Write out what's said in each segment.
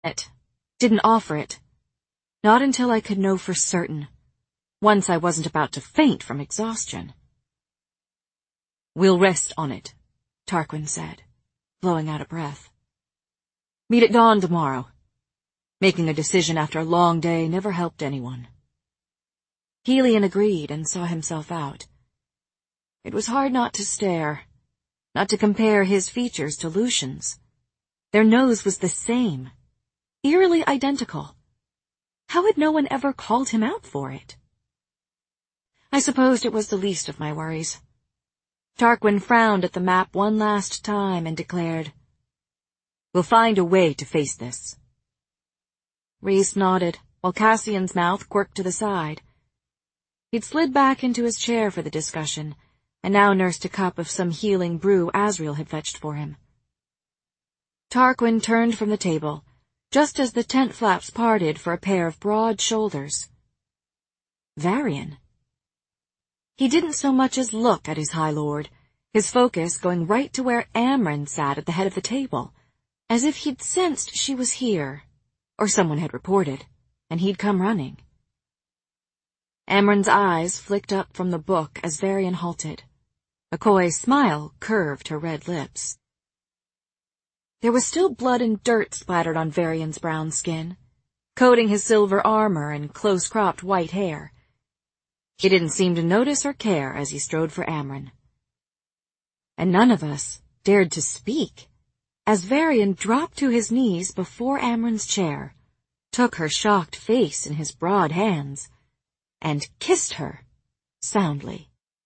it. Didn't offer it. Not until I could know for certain. Once I wasn't about to faint from exhaustion. "We'll rest on it," Tarquin said, blowing out a breath. "Meet at dawn tomorrow." Making a decision after a long day never helped anyone. Helion agreed and saw himself out. It was hard not to stare, not to compare his features to Lucian's. Their nose was the same, eerily identical. How had no one ever called him out for it? I supposed it was the least of my worries. Tarquin frowned at the map one last time and declared, "We'll find a way to face this." Rhys nodded, while Cassian's mouth quirked to the side. He'd slid back into his chair for the discussion, and now nursed a cup of some healing brew Asriel had fetched for him. Tarquin turned from the table, just as the tent flaps parted for a pair of broad shoulders. Varian. He didn't so much as look at his High Lord, his focus going right to where Amren sat at the head of the table, as if he'd sensed she was here, or someone had reported, and he'd come running. Amren's eyes flicked up from the book as Varian halted. A coy smile curved her red lips. There was still blood and dirt splattered on Varian's brown skin, coating his silver armor and close-cropped white hair. He didn't seem to notice or care as he strode for Amren. And none of us dared to speak, as Varian dropped to his knees before Amren's chair, took her shocked face in his broad hands, and kissed her soundly.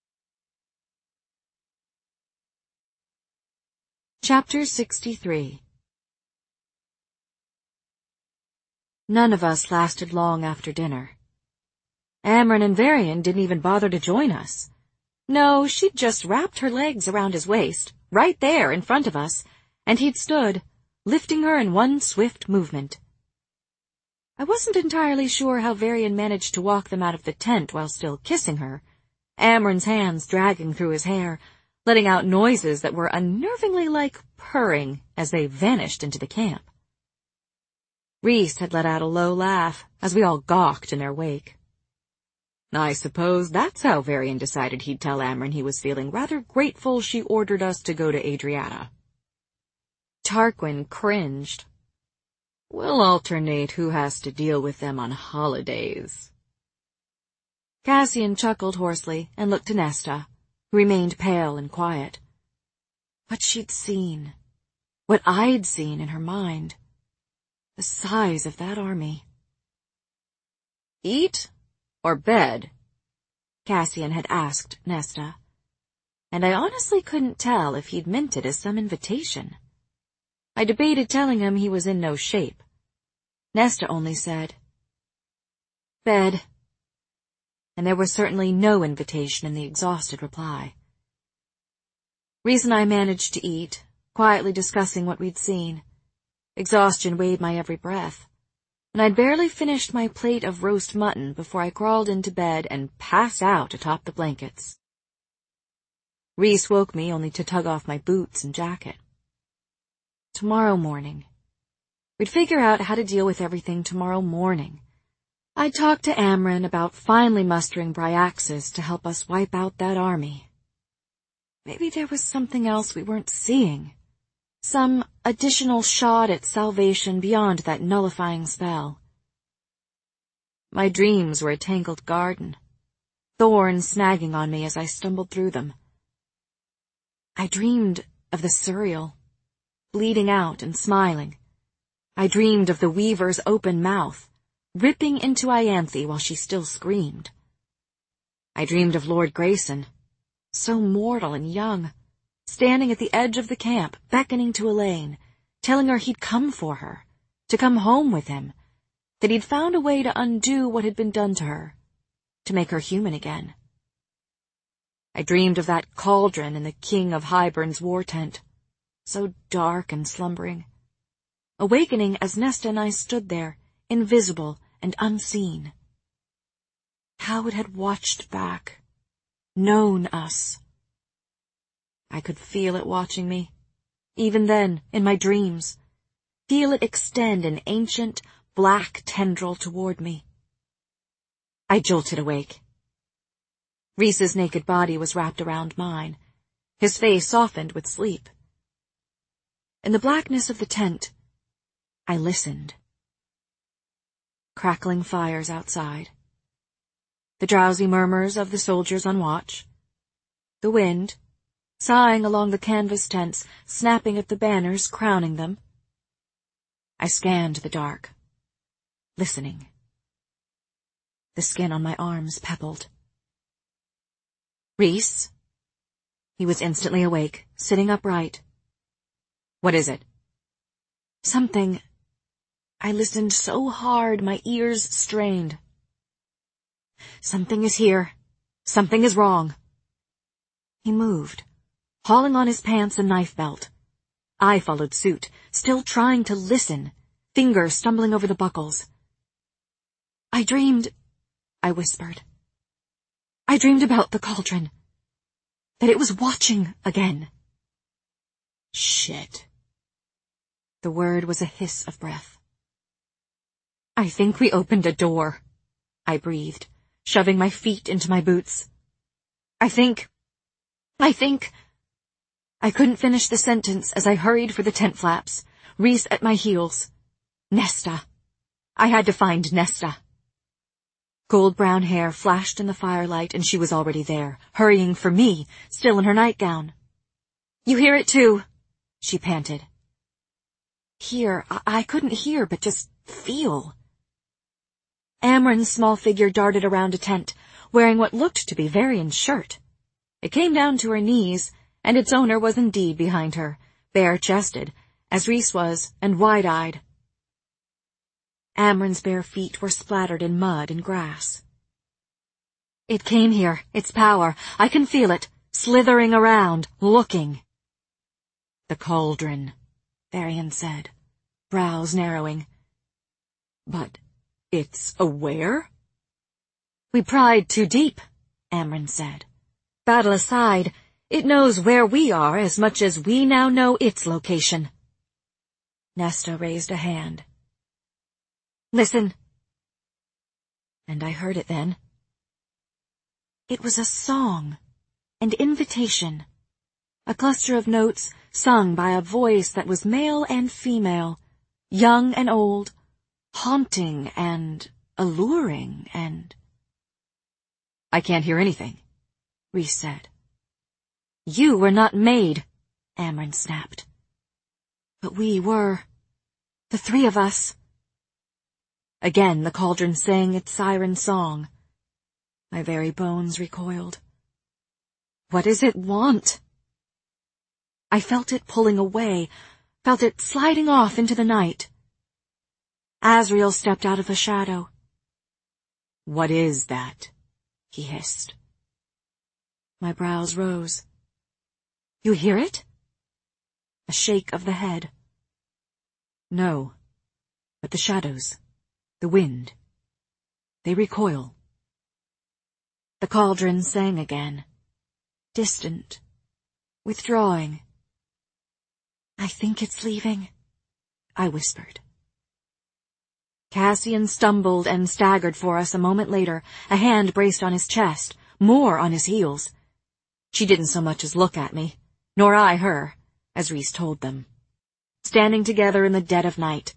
Chapter 63. None of us lasted long after dinner. Amren and Varian didn't even bother to join us. No, she'd just wrapped her legs around his waist, right there in front of us, and he'd stood, lifting her in one swift movement. I wasn't entirely sure how Varian managed to walk them out of the tent while still kissing her, Amren's hands dragging through his hair, letting out noises that were unnervingly like purring as they vanished into the camp. Rhys had let out a low laugh as we all gawked in their wake. I suppose that's how Varian decided he'd tell Amren he was feeling rather grateful she ordered us to go to Adriata. Tarquin cringed. We'll alternate who has to deal with them on holidays. Cassian chuckled hoarsely and looked to Nesta, who remained pale and quiet. What she'd seen, what I'd seen in her mind, the size of that army. Eat or bed? Cassian had asked Nesta, and I honestly couldn't tell if he'd meant it as some invitation. I debated telling him he was in no shape. Nesta only said, "Bed," and there was certainly no invitation in the exhausted reply. Rhys and I managed to eat, quietly discussing what we'd seen. Exhaustion weighed my every breath, and I'd barely finished my plate of roast mutton before I crawled into bed and passed out atop the blankets. Rhys woke me only to tug off my boots and jacket. Tomorrow morning. We'd figure out how to deal with everything tomorrow morning. I'd talk to Amren about finally mustering Bryaxis to help us wipe out that army. Maybe there was something else we weren't seeing. Some additional shot at salvation beyond that nullifying spell. My dreams were a tangled garden, thorns snagging on me as I stumbled through them. I dreamed of the Suriel, bleeding out and smiling. I dreamed of the Weaver's open mouth, ripping into Ianthe while she still screamed. I dreamed of Lord Grayson, so mortal and young, standing at the edge of the camp, beckoning to Elaine, telling her he'd come for her, to come home with him, that he'd found a way to undo what had been done to her, to make her human again. I dreamed of that cauldron in the King of Hybern's war tent, so dark and slumbering, awakening as Nesta and I stood there, invisible and unseen. How it had watched back, known us. I could feel it watching me, even then, in my dreams, feel it extend an ancient, black tendril toward me. I jolted awake. Rhys's naked body was wrapped around mine, his face softened with sleep. In the blackness of the tent, I listened. Crackling fires outside. The drowsy murmurs of the soldiers on watch. The wind, sighing along the canvas tents, snapping at the banners crowning them. I scanned the dark, listening. The skin on my arms pebbled. Rhys? He was instantly awake, sitting upright. What is it? Something. I listened so hard my ears strained. Something is here. Something is wrong. He moved, hauling on his pants and knife belt. I followed suit, still trying to listen, fingers stumbling over the buckles. I dreamed, I whispered. I dreamed about the cauldron. That it was watching again. Shit. The word was a hiss of breath. I think we opened a door, I breathed, shoving my feet into my boots. I think... I couldn't finish the sentence as I hurried for the tent flaps, Rhys at my heels. Nesta. I had to find Nesta. Gold-brown hair flashed in the firelight and she was already there, hurrying for me, still in her nightgown. You hear it too, she panted. Hear? I couldn't hear, but just feel. Amren's small figure darted around a tent, wearing what looked to be Varian's shirt. It came down to her knees, and its owner was indeed behind her, bare-chested, as Rhys was, and wide-eyed. Amren's bare feet were splattered in mud and grass. It came here, its power. I can feel it, slithering around, looking. The cauldron, Varian said, brows narrowing. But it's aware? We pried too deep, Amren said. Battle aside, it knows where we are as much as we now know its location. Nesta raised a hand. Listen. And I heard it then. It was a song, an invitation, a cluster of notes sung by a voice that was male and female, young and old, haunting and alluring and... I can't hear anything, Rhys said. You were not made, Amren snapped. But we were. The three of us. Again the cauldron sang its siren song. My very bones recoiled. What does it want? I felt it pulling away, felt it sliding off into the night. Azriel stepped out of the shadow. What is that? He hissed. My brows rose. You hear it? A shake of the head. No, but the shadows, the wind, they recoil. The cauldron sang again, distant, withdrawing. I think it's leaving, I whispered. Cassian stumbled and staggered for us a moment later, a hand braced on his chest, more on his heels. She didn't so much as look at me, nor I her, as Rhys told them. Standing together in the dead of night.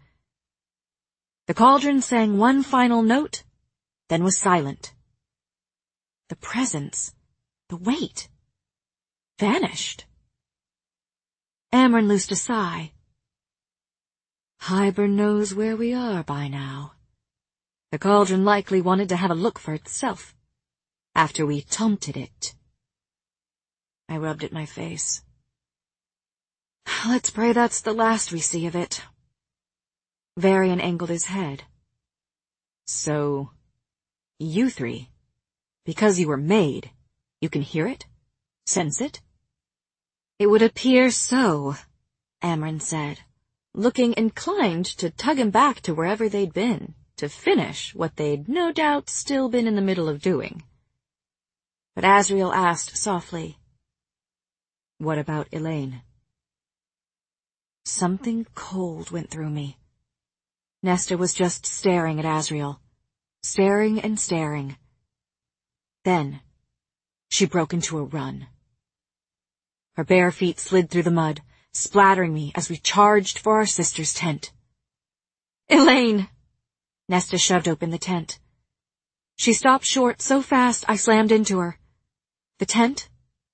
The cauldron sang one final note, then was silent. The presence, the weight, vanished. Amren loosed a sigh. Hybern knows where we are by now. The cauldron likely wanted to have a look for itself, after we taunted it. I rubbed at my face. Let's pray that's the last we see of it. Varian angled his head. So, you three, because you were made, you can hear it? Sense it? It would appear so, Amren said, looking inclined to tug him back to wherever they'd been, to finish what they'd no doubt still been in the middle of doing. But Azriel asked softly, What about Elaine? Something cold went through me. Nesta was just staring at Asriel. Staring and staring. Then, she broke into a run. Her bare feet slid through the mud, splattering me as we charged for our sister's tent. "Elaine!" Nesta shoved open the tent. She stopped short so fast I slammed into her. The tent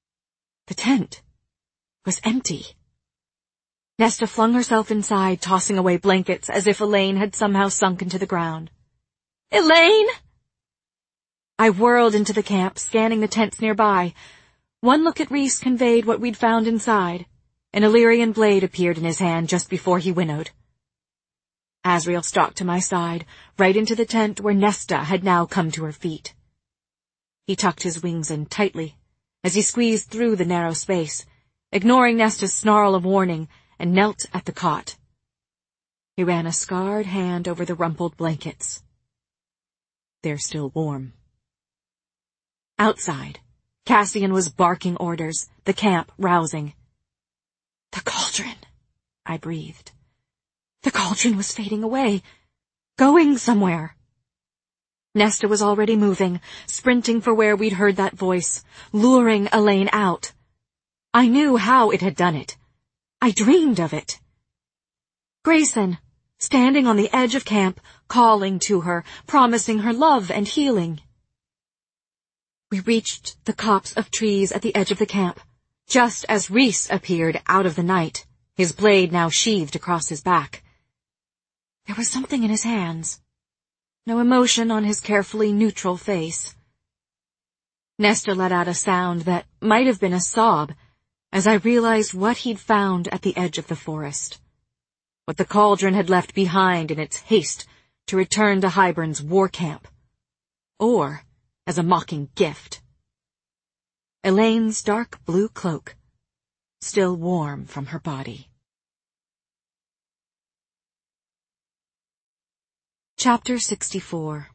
was empty. Nesta flung herself inside, tossing away blankets as if Elaine had somehow sunk into the ground. "Elaine!" I whirled into the camp, scanning the tents nearby. One look at Rhys conveyed what we'd found inside. An Illyrian blade appeared in his hand just before he winnowed. Asriel stalked to my side, right into the tent where Nesta had now come to her feet. He tucked his wings in tightly as he squeezed through the narrow space, ignoring Nesta's snarl of warning, and knelt at the cot. He ran a scarred hand over the rumpled blankets. They're still warm. Outside, Cassian was barking orders, the camp rousing. "The cauldron," I breathed. The cauldron was fading away, going somewhere. Nesta was already moving, sprinting for where we'd heard that voice, luring Elaine out. I knew how it had done it. I dreamed of it. Grayson, standing on the edge of camp, calling to her, promising her love and healing. We reached the copse of trees at the edge of the camp, just as Rhys appeared out of the night, his blade now sheathed across his back. There was something in his hands. No emotion on his carefully neutral face. Nesta let out a sound that might have been a sob as I realized what he'd found at the edge of the forest. What the cauldron had left behind in its haste to return to Hybern's war camp. Or as a mocking gift. Elaine's dark blue cloak, still warm from her body. Chapter 64.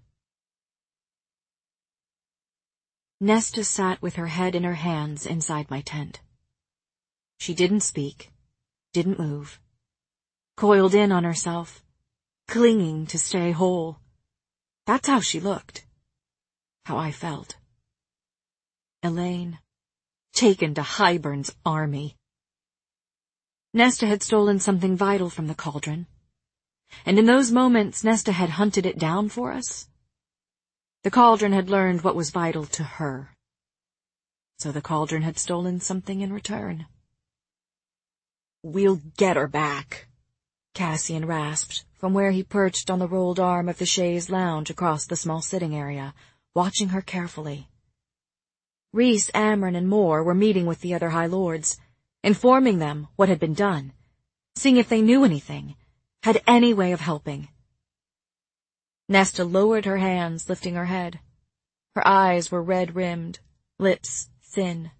Nesta sat with her head in her hands inside my tent. She didn't speak, didn't move, coiled in on herself, clinging to stay whole. That's how she looked. How I felt. Elaine, taken to Hybern's army. Nesta had stolen something vital from the cauldron. And in those moments Nesta had hunted it down for us. The cauldron had learned what was vital to her. So the cauldron had stolen something in return. "We'll get her back," Cassian rasped from where he perched on the rolled arm of the chaise lounge across the small sitting area, watching her carefully. Rhys, Amren, and Moore were meeting with the other High Lords, informing them what had been done, seeing if they knew anything, had any way of helping. Nesta lowered her hands, lifting her head. Her eyes were red-rimmed, lips thin.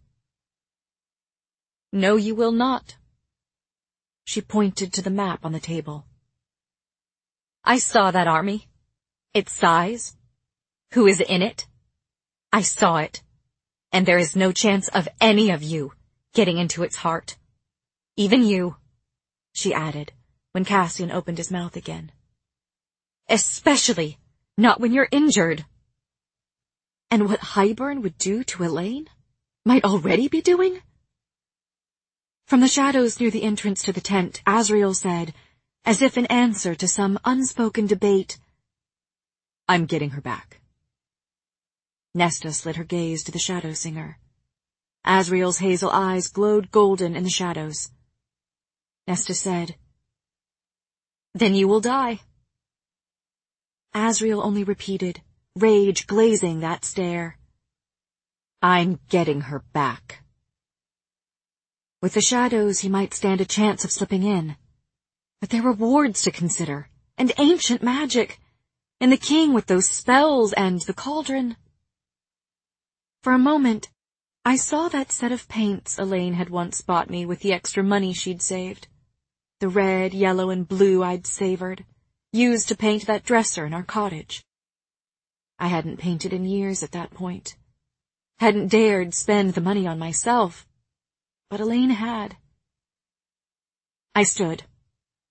"No, you will not." She pointed to the map on the table. "I saw that army. Its size. Who is in it. I saw it. And there is no chance of any of you getting into its heart. Even you," she added, when Cassian opened his mouth again. "Especially not when you're injured." And what Hybern would do to Elaine? Might already be doing? From the shadows near the entrance to the tent, Asriel said, as if in answer to some unspoken debate, "I'm getting her back." Nesta slid her gaze to the Shadow Singer. Asriel's hazel eyes glowed golden in the shadows. Nesta said, "Then you will die." Asriel only repeated, rage glazing that stare, "I'm getting her back." With the shadows, he might stand a chance of slipping in. But there were wards to consider, and ancient magic, and the king with those spells, and the cauldron. For a moment, I saw that set of paints Elaine had once bought me with the extra money she'd saved. The red, yellow, and blue I'd savored, used to paint that dresser in our cottage. I hadn't painted in years at that point. Hadn't dared spend the money on myself, but Elaine had. I stood,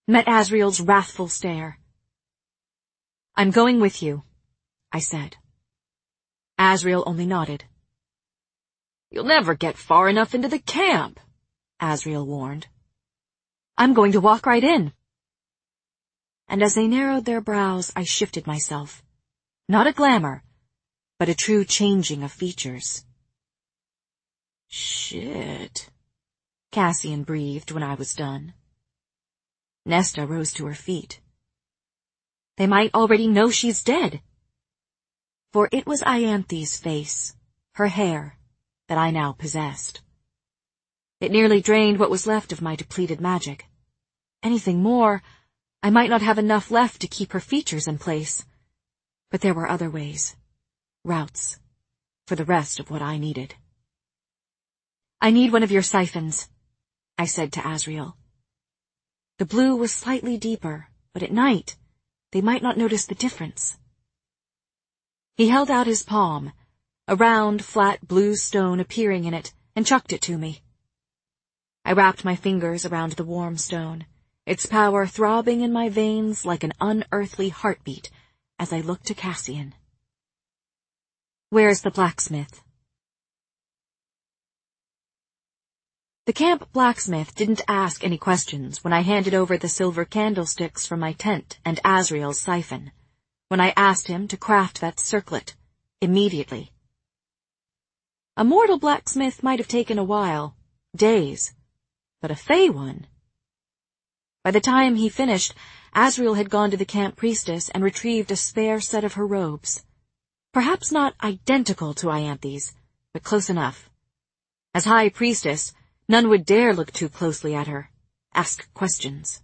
met Asriel's wrathful stare. "I'm going with you," I said. Asriel only nodded. "You'll never get far enough into the camp," Asriel warned. "I'm going to walk right in." And as they narrowed their brows, I shifted myself. Not a glamour, but a true changing of features. "Shit," Cassian breathed when I was done. Nesta rose to her feet. "They might already know she's dead." For it was Ianthe's face, her hair, that I now possessed. It nearly drained what was left of my depleted magic. Anything more, I might not have enough left to keep her features in place. But there were other ways, routes, for the rest of what I needed. "I need one of your siphons," I said to Asriel. The blue was slightly deeper, but at night, they might not notice the difference. He held out his palm, a round, flat blue stone appearing in it, and chucked it to me. I wrapped my fingers around the warm stone, its power throbbing in my veins like an unearthly heartbeat as I looked to Cassian. "Where's the blacksmith?" The camp blacksmith didn't ask any questions when I handed over the silver candlesticks from my tent and Asriel's siphon, when I asked him to craft that circlet, immediately. A mortal blacksmith might have taken a while, days, but a fey one. By the time he finished, Asriel had gone to the camp priestess and retrieved a spare set of her robes. Perhaps not identical to Ianthe's, but close enough. As high priestess, none would dare look too closely at her, ask questions.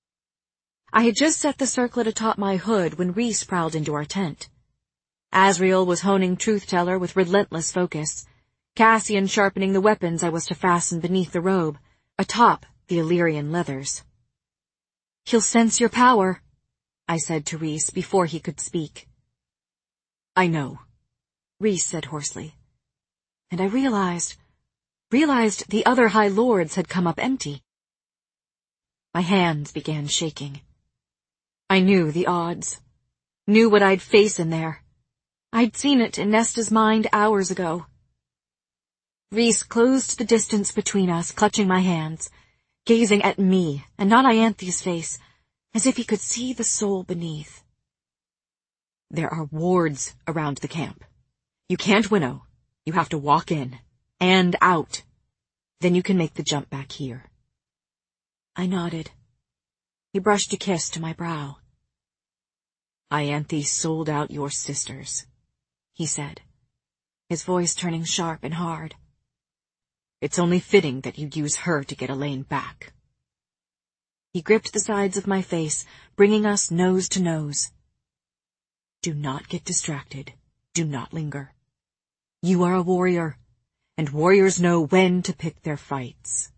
I had just set the circlet atop my hood when Rhys prowled into our tent. Asriel was honing Truth-Teller with relentless focus, Cassian sharpening the weapons I was to fasten beneath the robe, atop the Illyrian leathers. "He'll sense your power," I said to Rhys before he could speak. "I know," Rhys said hoarsely. And I realized the other High Lords had come up empty. My hands began shaking. I knew the odds, knew what I'd face in there. I'd seen it in Nesta's mind hours ago. Rhys closed the distance between us, clutching my hands, gazing at me and not Ianthe's face, as if he could see the soul beneath. "There are wards around the camp. You can't winnow. You have to walk in and out. Then you can make the jump back here." I nodded. He brushed a kiss to my brow. "Ianthe sold out your sisters," he said, his voice turning sharp and hard. "It's only fitting that you use her to get Elaine back." He gripped the sides of my face, bringing us nose to nose. "Do not get distracted. Do not linger. You are a warrior, and warriors know when to pick their fights."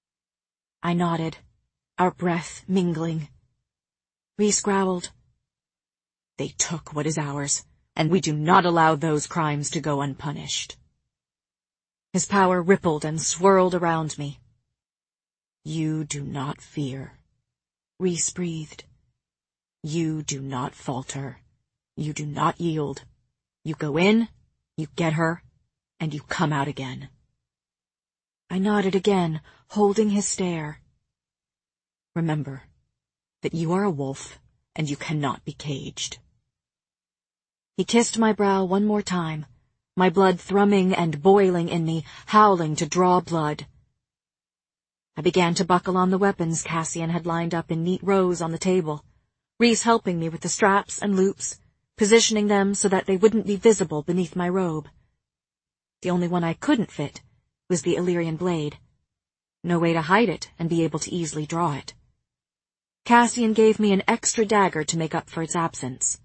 I nodded, our breath mingling. Rhys growled, "They took what is ours, and we do not allow those crimes to go unpunished." His power rippled and swirled around me. "You do not fear," Rhys breathed. "You do not falter. You do not yield. You go in, you get her, and you come out again." I nodded again, holding his stare. "Remember that you are a wolf, and you cannot be caged." He kissed my brow one more time, my blood thrumming and boiling in me, howling to draw blood. I began to buckle on the weapons Cassian had lined up in neat rows on the table, Rhys helping me with the straps and loops, positioning them so that they wouldn't be visible beneath my robe. The only one I couldn't fit was the Illyrian blade. No way to hide it and be able to easily draw it. Cassian gave me an extra dagger to make up for its absence.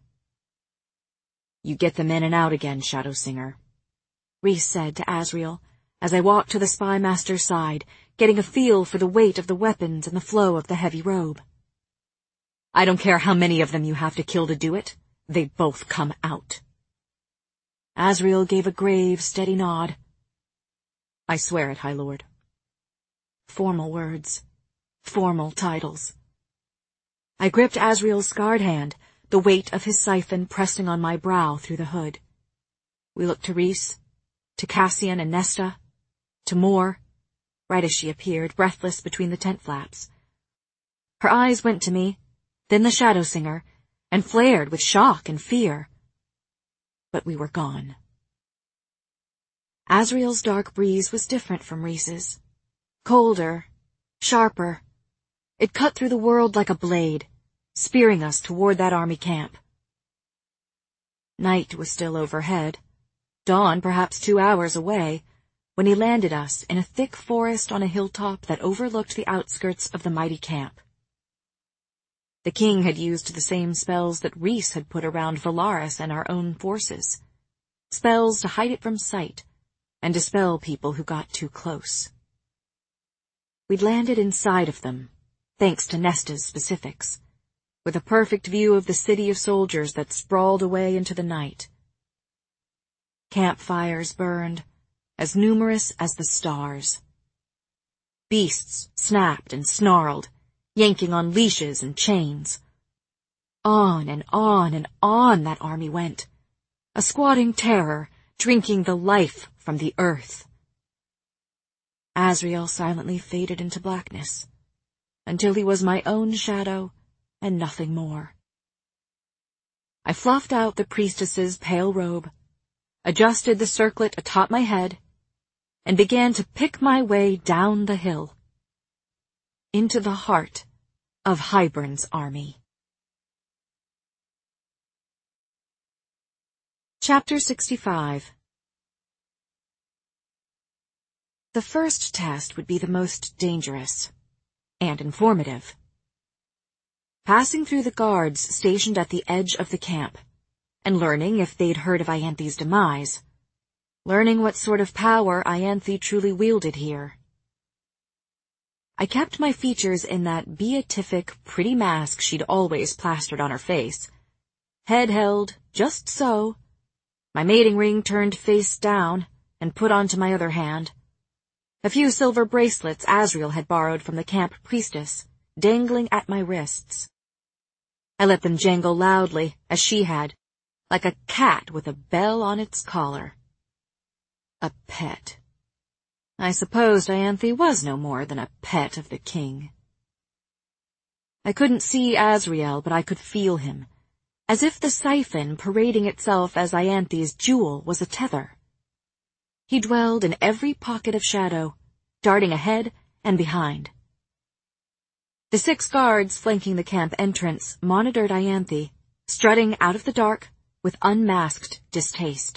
"You get them in and out again, Shadowsinger," Rhys said to Asriel, as I walked to the spy master's side, getting a feel for the weight of the weapons and the flow of the heavy robe. "I don't care how many of them you have to kill to do it, they both come out." Asriel gave a grave, steady nod. "I swear it, High Lord." Formal words, formal titles. I gripped Asriel's scarred hand, the weight of his siphon pressing on my brow through the hood. We looked to Rhys, to Cassian and Nesta, to Mor, right as she appeared, breathless between the tent flaps. Her eyes went to me, then the Shadow Singer, and flared with shock and fear. But we were gone. Asriel's dark breeze was different from Rhys's. Colder, sharper. It cut through the world like a blade, spearing us toward that army camp. Night was still overhead, dawn perhaps 2 hours away, when he landed us in a thick forest on a hilltop that overlooked the outskirts of the mighty camp. The king had used the same spells that Rhys had put around Valaris and our own forces, spells to hide it from sight and dispel people who got too close. We'd landed inside of them, thanks to Nesta's specifics, with a perfect view of the city of soldiers that sprawled away into the night. Campfires burned, as numerous as the stars. Beasts snapped and snarled, yanking on leashes and chains. On and on and on that army went, a squatting terror, drinking the life from the earth. Asriel silently faded into blackness, until he was my own shadow and nothing more. I fluffed out the priestess's pale robe, adjusted the circlet atop my head, and began to pick my way down the hill, into the heart of Hybern's army. Chapter 65. The first test would be the most dangerous and informative. Passing through the guards stationed at the edge of the camp, and learning if they'd heard of Ianthe's demise, learning what sort of power Ianthe truly wielded here. I kept my features in that beatific, pretty mask she'd always plastered on her face, head held just so, my mating ring turned face down and put onto my other hand, a few silver bracelets Asriel had borrowed from the camp priestess, dangling at my wrists. I let them jangle loudly, as she had, like a cat with a bell on its collar. A pet. I supposed Ianthe was no more than a pet of the king. I couldn't see Asriel, but I could feel him, as if the siphon parading itself as Ianthe's jewel was a tether. He dwelled in every pocket of shadow, darting ahead and behind. The 6 guards flanking the camp entrance monitored Ianthe, strutting out of the dark with unmasked distaste.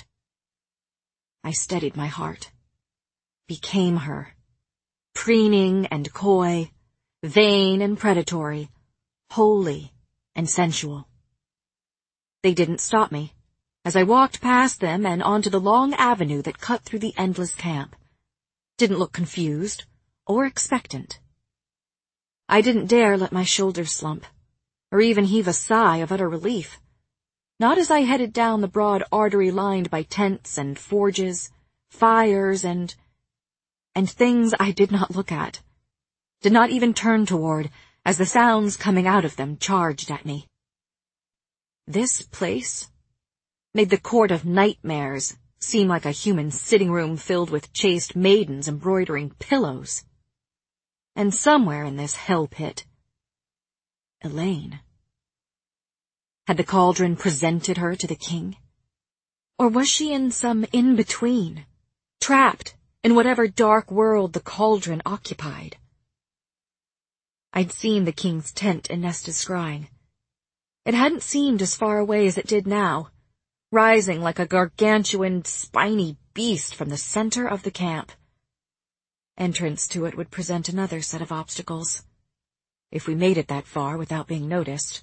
I steadied my heart, became her, preening and coy, vain and predatory, holy and sensual. They didn't stop me, as I walked past them and onto the long avenue that cut through the endless camp. Didn't look confused or expectant. I didn't dare let my shoulders slump, or even heave a sigh of utter relief. Not as I headed down the broad artery lined by tents and forges, fires and things I did not look at, did not even turn toward, as the sounds coming out of them charged at me. This place made the court of nightmares seem like a human sitting room filled with chaste maidens embroidering pillows. And somewhere in this hell pit, Elaine. Had the cauldron presented her to the king? Or was she in some in-between, trapped in whatever dark world the cauldron occupied? I'd seen the king's tent in Nesta's scrying. It hadn't seemed as far away as it did now, rising like a gargantuan, spiny beast from the center of the camp. Entrance to it would present another set of obstacles, if we made it that far without being noticed.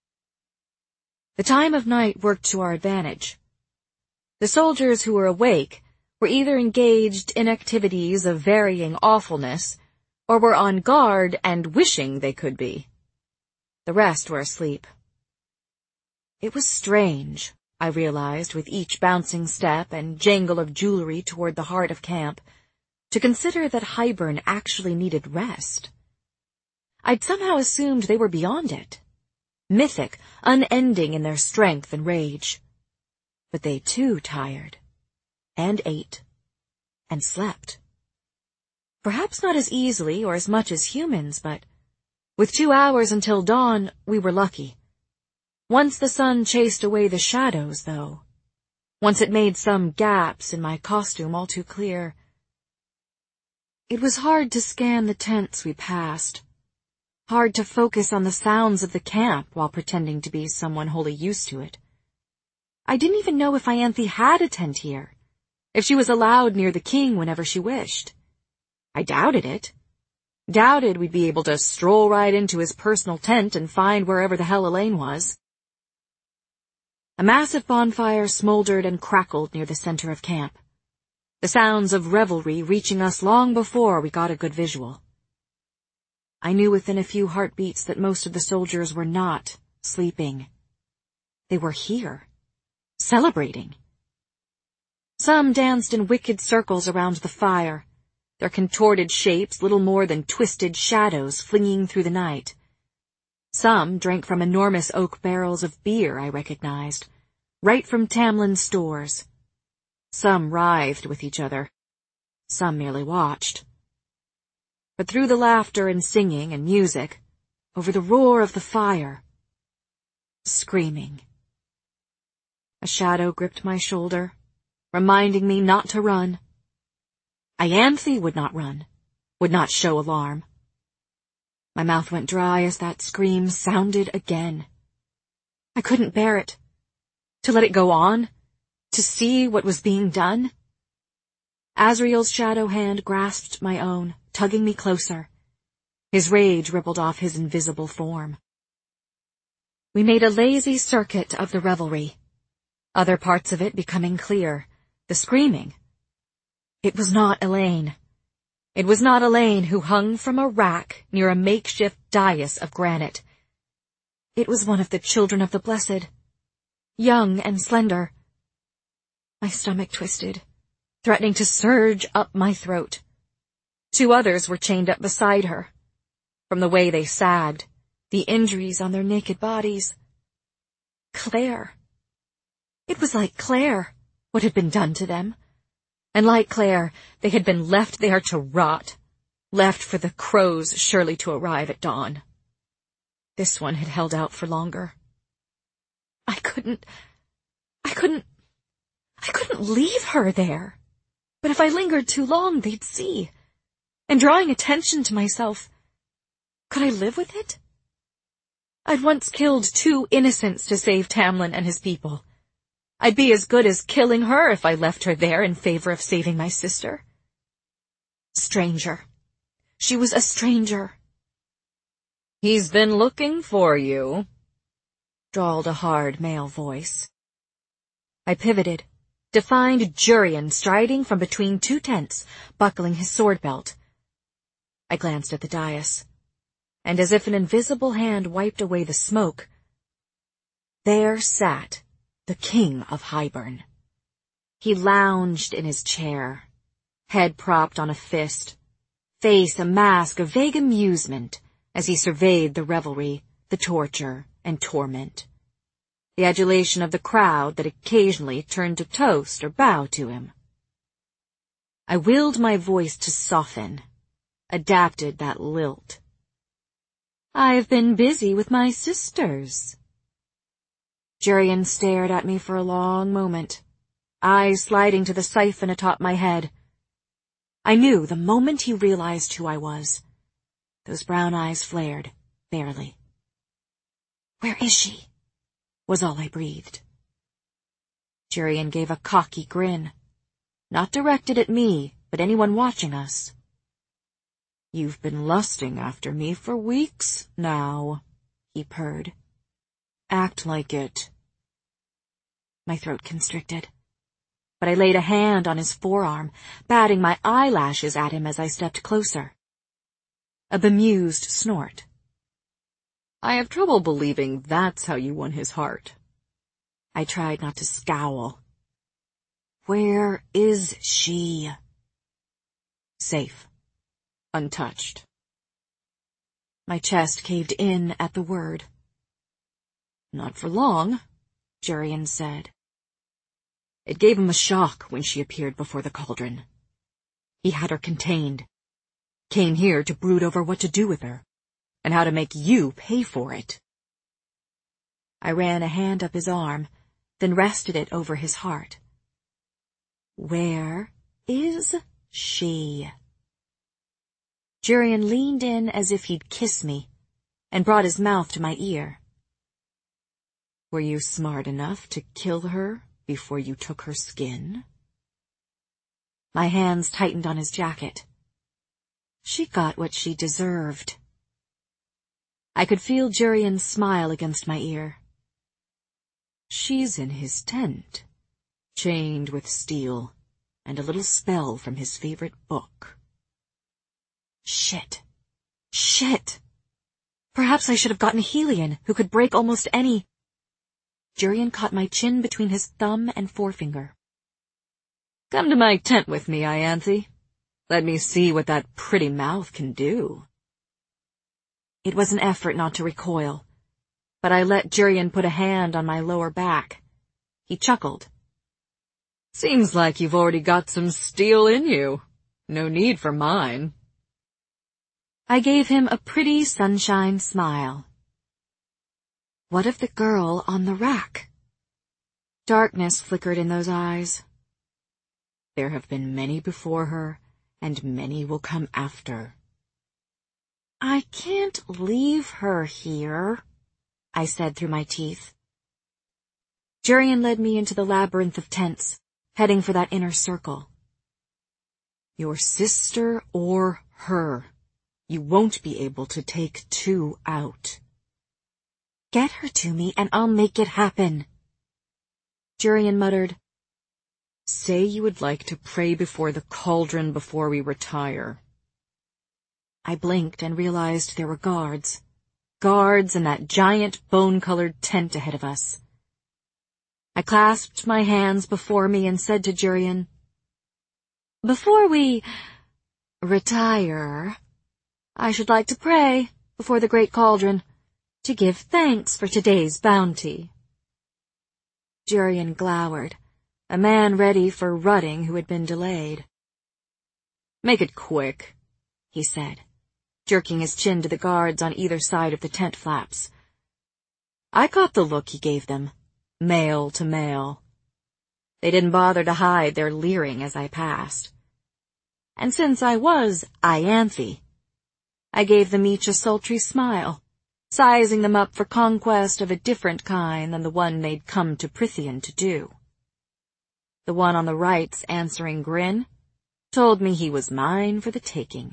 The time of night worked to our advantage. The soldiers who were awake were either engaged in activities of varying awfulness, or were on guard and wishing they could be. The rest were asleep. It was strange, I realized with each bouncing step and jangle of jewelry toward the heart of camp, to consider that Hybern actually needed rest. I'd somehow assumed they were beyond it, mythic, unending in their strength and rage. But they too tired, and ate, and slept. Perhaps not as easily or as much as humans, but with 2 hours until dawn, we were lucky. Once the sun chased away the shadows, though, once it made some gaps in my costume all too clear, it was hard to scan the tents we passed, hard to focus on the sounds of the camp while pretending to be someone wholly used to it. I didn't even know if Ianthe had a tent here, if she was allowed near the king whenever she wished. I doubted it. Doubted we'd be able to stroll right into his personal tent and find wherever the hell Elaine was. A massive bonfire smoldered and crackled near the center of camp, the sounds of revelry reaching us long before we got a good visual. I knew within a few heartbeats that most of the soldiers were not sleeping. They were here, celebrating. Some danced in wicked circles around the fire, their contorted shapes little more than twisted shadows flinging through the night. Some drank from enormous oak barrels of beer I recognized, right from Tamlin's stores. Some writhed with each other. Some merely watched. But through the laughter and singing and music, over the roar of the fire, screaming. A shadow gripped my shoulder, reminding me not to run. Ianthe would not run, would not show alarm. My mouth went dry as that scream sounded again. I couldn't bear it. To let it go on, to see what was being done. Azriel's shadow hand grasped my own, tugging me closer. His rage rippled off his invisible form. We made a lazy circuit of the revelry, other parts of it becoming clear, the screaming. It was not Elaine. It was not Elaine who hung from a rack near a makeshift dais of granite. It was one of the children of the Blessed, young and slender. My stomach twisted, threatening to surge up my throat. 2 others were chained up beside her. From the way they sagged, the injuries on their naked bodies. Claire. It was like Claire, what had been done to them. And like Claire, they had been left there to rot, left for the crows surely to arrive at dawn. This one had held out for longer. I couldn't leave her there. But if I lingered too long, they'd see. And drawing attention to myself, could I live with it? I'd once killed 2 innocents to save Tamlin and his people. I'd be as good as killing her if I left her there in favor of saving my sister. Stranger. She was a stranger. "He's been looking for you," drawled a hard male voice. I pivoted, to find Jurian striding from between 2 tents, buckling his sword belt. I glanced at the dais, and as if an invisible hand wiped away the smoke, there sat the King of Hybern. He lounged in his chair, head propped on a fist, face a mask of vague amusement as he surveyed the revelry, the torture, and torment. The adulation of the crowd that occasionally turned to toast or bow to him. I willed my voice to soften, adapted that lilt. "I've been busy with my sisters." Jurian stared at me for a long moment, eyes sliding to the siphon atop my head. I knew the moment he realized who I was. Those brown eyes flared, barely. "Where is she?" was all I breathed. Jurian gave a cocky grin, not directed at me, but anyone watching us. "You've been lusting after me for weeks now," he purred. "Act like it." My throat constricted, but I laid a hand on his forearm, batting my eyelashes at him as I stepped closer. A bemused snort. "I have trouble believing that's how you won his heart." I tried not to scowl. "Where is she?" "Safe. Untouched." My chest caved in at the word. Not for long, Jurian said. It gave him a shock when she appeared before the cauldron. He had her contained. Came here to brood over what to do with her, and how to make you pay for it. I ran a hand up his arm, then rested it over his heart. Where is she? Jurian leaned in as if he'd kiss me, and brought his mouth to my ear. Were you smart enough to kill her before you took her skin? My hands tightened on his jacket. She got what she deserved. I could feel Jurian's smile against my ear. She's in his tent, chained with steel, and a little spell from his favorite book. Shit. Perhaps I should have gotten Helion, who could break almost any... Jurian caught my chin between his thumb and forefinger. Come to my tent with me, Ianthe. Let me see what that pretty mouth can do. It was an effort not to recoil, but I let Jurian put a hand on my lower back. He chuckled. Seems like you've already got some steel in you. No need for mine. I gave him a pretty sunshine smile. What of the girl on the rack? Darkness flickered in those eyes. There have been many before her, and many will come after. I can't leave her here, I said through my teeth. Jurian led me into the labyrinth of tents, heading for that inner circle. Your sister or her. You won't be able to take two out. Get her to me and I'll make it happen. Jurian muttered, Say you would like to pray before the cauldron before we retire. I blinked and realized there were guards. Guards in that giant bone-colored tent ahead of us. I clasped my hands before me and said to Jurian, Before we retire, I should like to pray before the great cauldron to give thanks for today's bounty. Jurian glowered, a man ready for rutting who had been delayed. Make it quick, he said, jerking his chin to the guards on either side of the tent flaps. I caught the look he gave them, male to male. They didn't bother to hide their leering as I passed. And since I was Ianthe, I gave them each a sultry smile, sizing them up for conquest of a different kind than the one they'd come to Prythian to do. The one on the right's answering grin told me he was mine for the taking.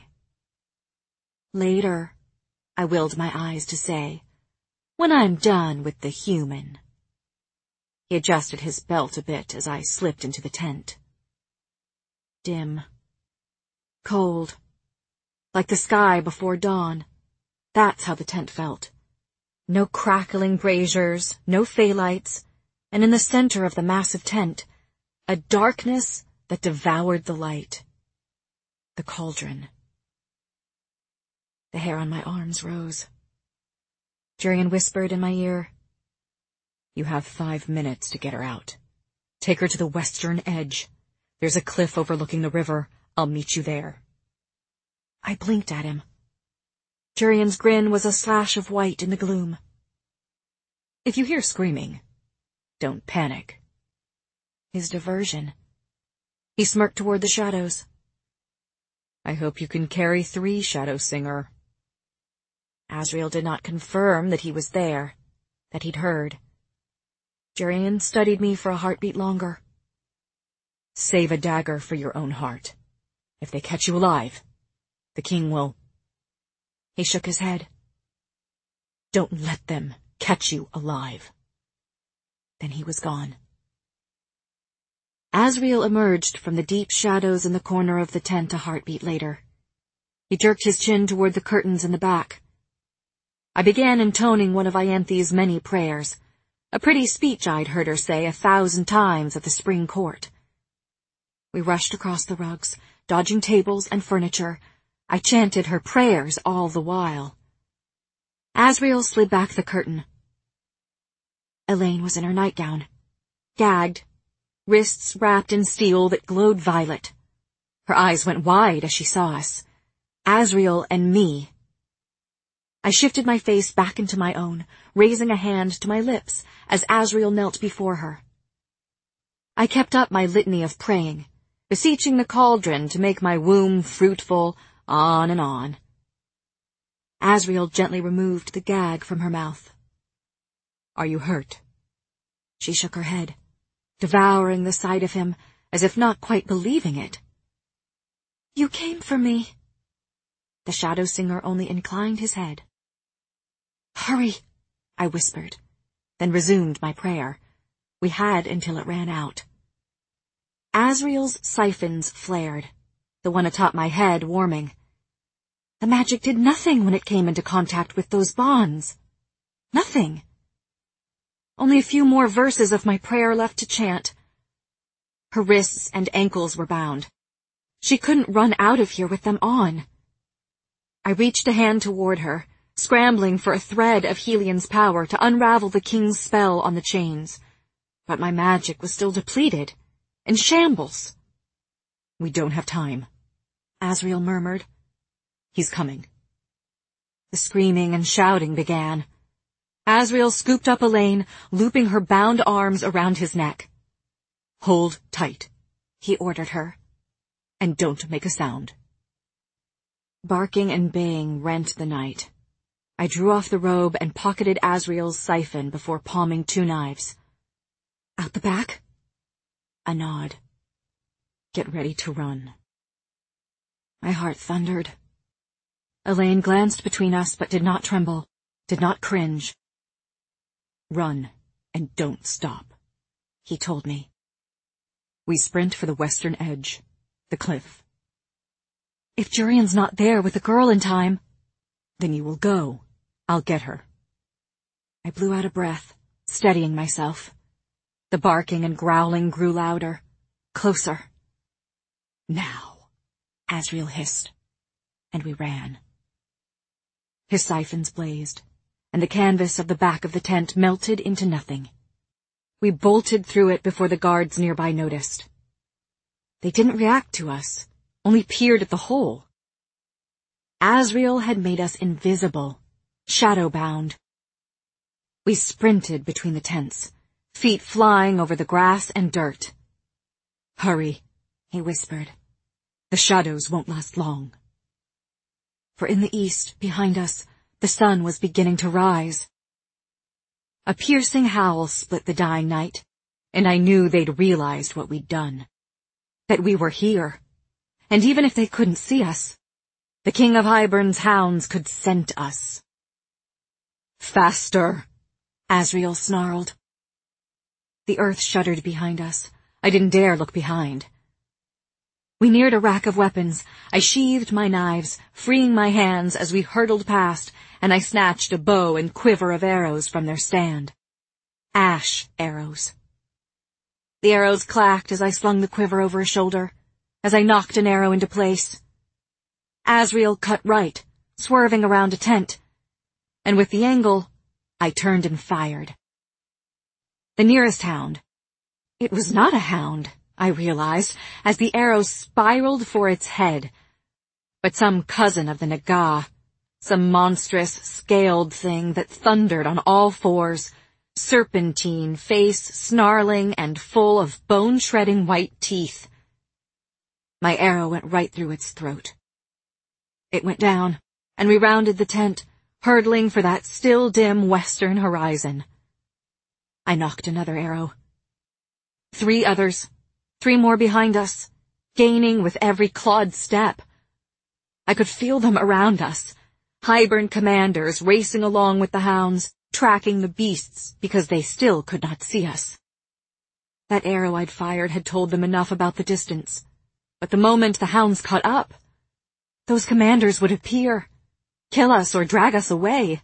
Later, I willed my eyes to say, when I'm done with the human. He adjusted his belt a bit as I slipped into the tent. Dim. Cold. Like the sky before dawn. That's how the tent felt. No crackling braziers, no phthalites, and in the center of the massive tent, a darkness that devoured the light. The cauldron. The hair on my arms rose. Jurian whispered in my ear, You have 5 minutes to get her out. Take her to the western edge. There's a cliff overlooking the river. I'll meet you there. I blinked at him. Jurian's grin was a slash of white in the gloom. If you hear screaming, don't panic. His diversion. He smirked toward the shadows. I hope you can carry 3, Shadow Singer. Asriel did not confirm that he was there, that he'd heard. Jurian studied me for a heartbeat longer. Save a dagger for your own heart. If they catch you alive, the king will... He shook his head. Don't let them catch you alive. Then he was gone. Asriel emerged from the deep shadows in the corner of the tent a heartbeat later. He jerked his chin toward the curtains in the back. I began intoning one of Ianthe's many prayers, a pretty speech I'd heard her say 1,000 times at the spring court. We rushed across the rugs, dodging tables and furniture. I chanted her prayers all the while. Asriel slid back the curtain. Elaine was in her nightgown, gagged, wrists wrapped in steel that glowed violet. Her eyes went wide as she saw us, Asriel and me. I shifted my face back into my own, raising a hand to my lips as Asriel knelt before her. I kept up my litany of praying, beseeching the cauldron to make my womb fruitful, on and on. Asriel gently removed the gag from her mouth. "Are you hurt?" She shook her head, devouring the sight of him as if not quite believing it. "You came for me." The Shadow Singer only inclined his head. "Hurry," I whispered, then resumed my prayer. We had until it ran out. Asriel's siphons flared, the one atop my head warming. The magic did nothing when it came into contact with those bonds. Nothing. Only a few more verses of my prayer left to chant. Her wrists and ankles were bound. She couldn't run out of here with them on. I reached a hand toward her, scrambling for a thread of Helion's power to unravel the king's spell on the chains. But my magic was still depleted, in shambles. "We don't have time," Asriel murmured. "He's coming." The screaming and shouting began. Asriel scooped up Elaine, looping her bound arms around his neck. "Hold tight," he ordered her, "and don't make a sound." Barking and baying rent the night. I drew off the robe and pocketed Asriel's siphon before palming 2 knives. "Out the back?" A nod. "Get ready to run." My heart thundered. Elaine glanced between us but did not tremble, did not cringe. "Run, and don't stop," he told me. We sprint for the western edge, the cliff. "If Jurian's not there with the girl in time..." "Then you will go. I'll get her." I blew out a breath, steadying myself. The barking and growling grew louder, closer. "Now," Asriel hissed, and we ran. His siphons blazed, and the canvas of the back of the tent melted into nothing. We bolted through it before the guards nearby noticed. They didn't react to us, only peered at the hole. Asriel had made us invisible, shadow-bound. We sprinted between the tents, feet flying over the grass and dirt. "Hurry," he whispered. "The shadows won't last long." For in the east, behind us, the sun was beginning to rise. A piercing howl split the dying night, and I knew they'd realized what we'd done. That we were here, and even if they couldn't see us, the King of Hybern's hounds could scent us. "Faster!" Asriel snarled. The earth shuddered behind us. I didn't dare look behind. We neared a rack of weapons. I sheathed my knives, freeing my hands as we hurtled past, and I snatched a bow and quiver of arrows from their stand. Ash arrows. The arrows clacked as I slung the quiver over a shoulder, as I knocked an arrow into place. Asriel cut right, swerving around a tent, and with the angle, I turned and fired. The nearest hound. It was not a hound, I realized, as the arrow spiraled for its head, but some cousin of the Naga, some monstrous, scaled thing that thundered on all fours, serpentine face snarling and full of bone-shredding white teeth. My arrow went right through its throat. It went down, and we rounded the tent, hurtling for that still dim western horizon. I knocked another arrow. 3 others, 3 more behind us, gaining with every clawed step. I could feel them around us, Hybern commanders racing along with the hounds, tracking the beasts because they still could not see us. That arrow I'd fired had told them enough about the distance, but the moment the hounds caught up, those commanders would appear, kill us or drag us away.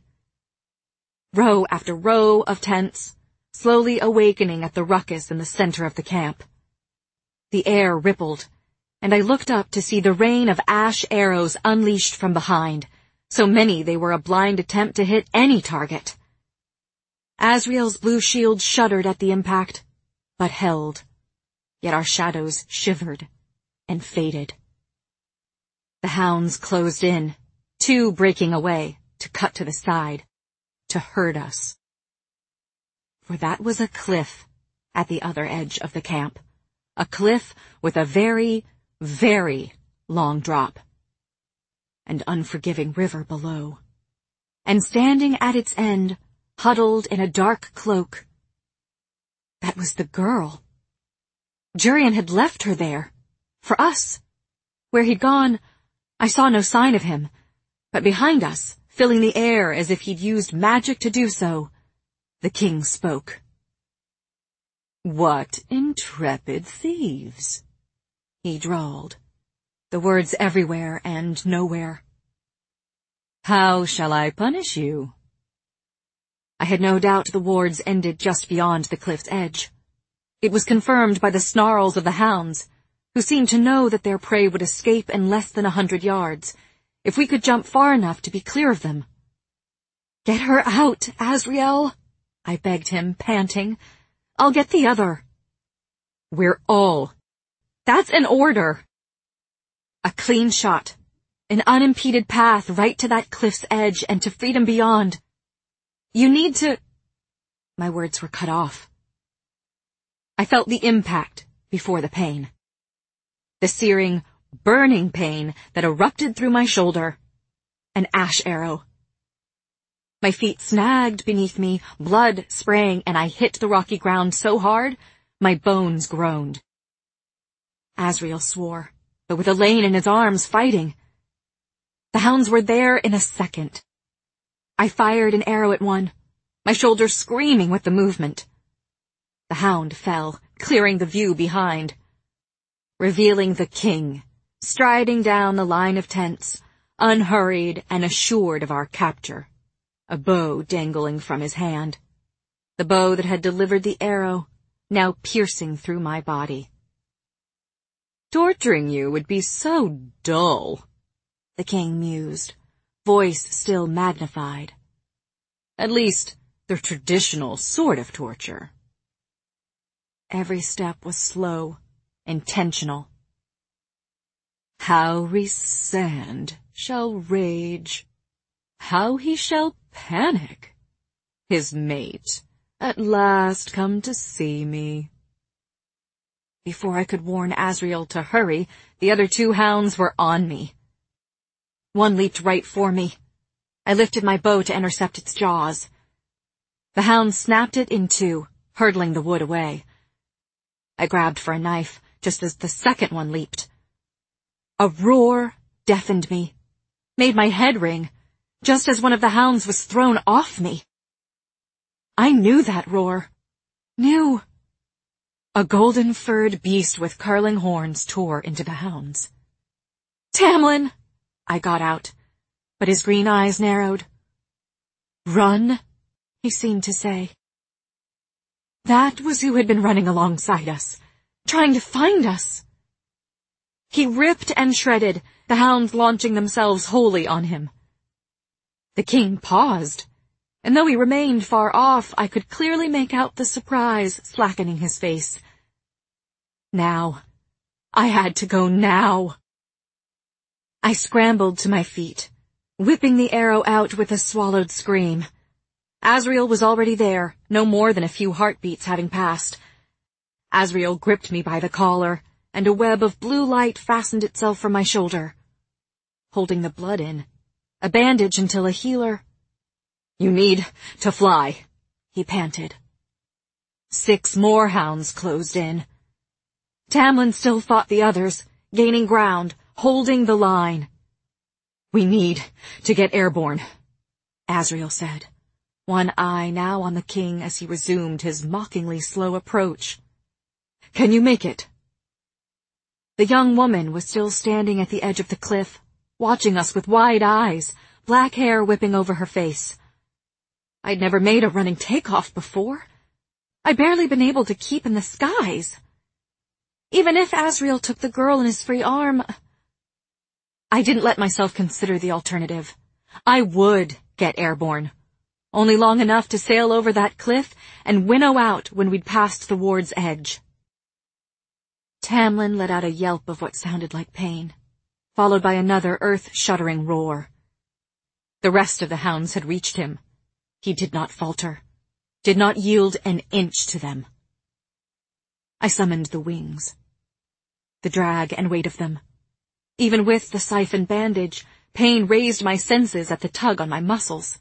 Row after row of tents, slowly awakening at the ruckus in the center of the camp. The air rippled, and I looked up to see the rain of ash arrows unleashed from behind, so many they were a blind attempt to hit any target. Asriel's blue shield shuddered at the impact, but held. Yet our shadows shivered and faded. The hounds closed in, two breaking away to cut to the side, to herd us. For that was a cliff at the other edge of the camp, a cliff with a very, very long drop, and unforgiving river below. And standing at its end, huddled in a dark cloak, that was the girl. Jurian had left her there, for us. Where he'd gone, I saw no sign of him, but behind us, filling the air as if he'd used magic to do so, the king spoke. "What intrepid thieves," he drawled, the words everywhere and nowhere. "How shall I punish you?" I had no doubt the wards ended just beyond the cliff's edge. It was confirmed by the snarls of the hounds, who seemed to know that their prey would escape in less than 100 yards, if we could jump far enough to be clear of them. "Get her out, Asriel," I begged him, panting. "I'll get the other." "We're all." "That's an order." A clean shot, an unimpeded path right to that cliff's edge and to freedom beyond. "You need to—" My words were cut off. I felt the impact before the pain. The searing, burning pain that erupted through my shoulder. An ash arrow. My feet snagged beneath me, blood spraying, and I hit the rocky ground so hard, my bones groaned. Asriel swore, but with Elaine in his arms fighting. The hounds were there in a second. I fired an arrow at one, my shoulders screaming with the movement. The hound fell, clearing the view behind, revealing the king, striding down the line of tents, unhurried and assured of our capture, a bow dangling from his hand, the bow that had delivered the arrow, now piercing through my body. "Torturing you would be so dull," the king mused, voice still magnified. "At least, the traditional sort of torture." Every step was slow, intentional. "How Rhysand shall rage, how he shall panic, his mate at last come to see me." Before I could warn Asriel to hurry, the other two hounds were on me. One leaped right for me. I lifted my bow to intercept its jaws. The hound snapped it in two, hurtling the wood away. I grabbed for a knife, just as the second one leaped. A roar deafened me, made my head ring, just as one of the hounds was thrown off me. I knew that roar. Knew. A golden-furred beast with curling horns tore into the hounds. "Tamlin!" I got out, but his green eyes narrowed. "Run," he seemed to say. That was who had been running alongside us, trying to find us. He ripped and shredded, the hounds launching themselves wholly on him. The king paused, and though he remained far off, I could clearly make out the surprise slackening his face. Now. I had to go now. I scrambled to my feet, whipping the arrow out with a swallowed scream. Asriel was already there, no more than a few heartbeats having passed. Asriel gripped me by the collar, and a web of blue light fastened itself from my shoulder. Holding the blood in, a bandage until a healer. "You need to fly," he panted. 6 more hounds closed in. Tamlin still fought the others, gaining ground, holding the line. "We need to get airborne," Asriel said, one eye now on the king as he resumed his mockingly slow approach. "Can you make it?" The young woman was still standing at the edge of the cliff, watching us with wide eyes, black hair whipping over her face. I'd never made a running takeoff before. I'd barely been able to keep in the skies. Even if Asriel took the girl in his free arm, I didn't let myself consider the alternative. I would get airborne. only long enough to sail over that cliff and winnow out when we'd passed the ward's edge. Tamlin let out a yelp of what sounded like pain, followed by another earth-shuddering roar. The rest of the hounds had reached him. He did not falter, did not yield an inch to them. I summoned the wings. The drag and weight of them. Even with the siphon bandage, pain raised my senses at the tug on my muscles.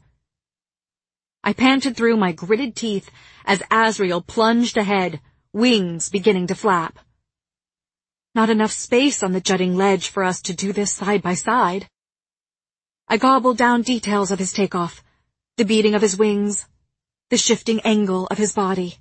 I panted through my gritted teeth as Azriel plunged ahead, wings beginning to flap. Not enough space on the jutting ledge for us to do this side by side. I gobbled down details of his takeoff, the beating of his wings, the shifting angle of his body.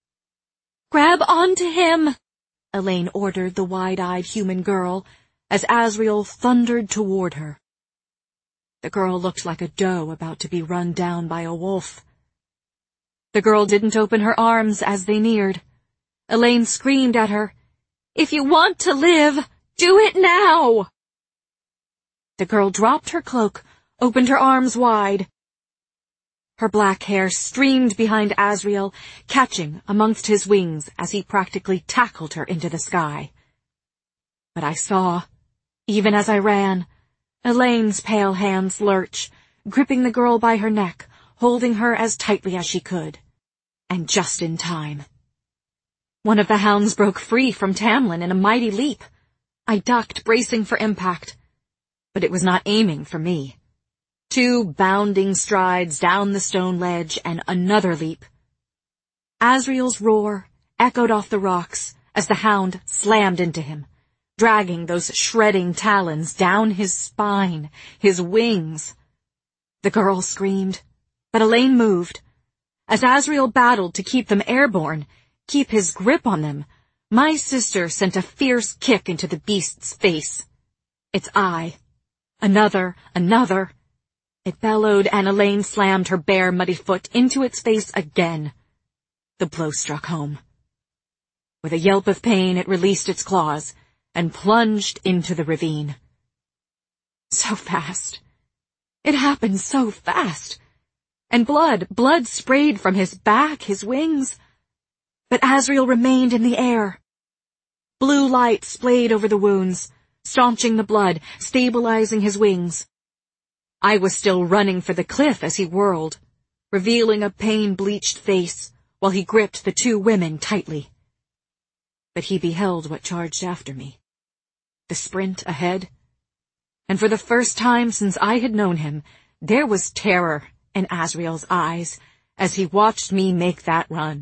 "Grab onto him," Elaine ordered the wide-eyed human girl as Azriel thundered toward her. The girl looked like a doe about to be run down by a wolf. The girl didn't open her arms as they neared. Elaine screamed at her, "If you want to live, do it now!" The girl dropped her cloak, opened her arms wide. Her black hair streamed behind Azriel, catching amongst his wings as he practically tackled her into the sky. But I saw, even as I ran, Elaine's pale hands lurch, gripping the girl by her neck, holding her as tightly as she could. And just in time. One of the hounds broke free from Tamlin in a mighty leap. I ducked, bracing for impact. But it was not aiming for me. 2 bounding strides down the stone ledge and another leap. Azriel's roar echoed off the rocks as the hound slammed into him, dragging those shredding talons down his spine, his wings. The girl screamed, but Elaine moved. As Azriel battled to keep them airborne, keep his grip on them, my sister sent a fierce kick into the beast's face. Its eye. Another. It bellowed, and Elaine slammed her bare, muddy foot into its face again. The blow struck home. With a yelp of pain, it released its claws and plunged into the ravine. So fast. It happened so fast. And blood sprayed from his back, his wings. But Azriel remained in the air. Blue light splayed over the wounds, staunching the blood, stabilizing his wings. I was still running for the cliff as he whirled, revealing a pain-bleached face while he gripped the 2 women tightly. But he beheld what charged after me. The sprint ahead. And for the first time since I had known him, there was terror in Azriel's eyes as he watched me make that run.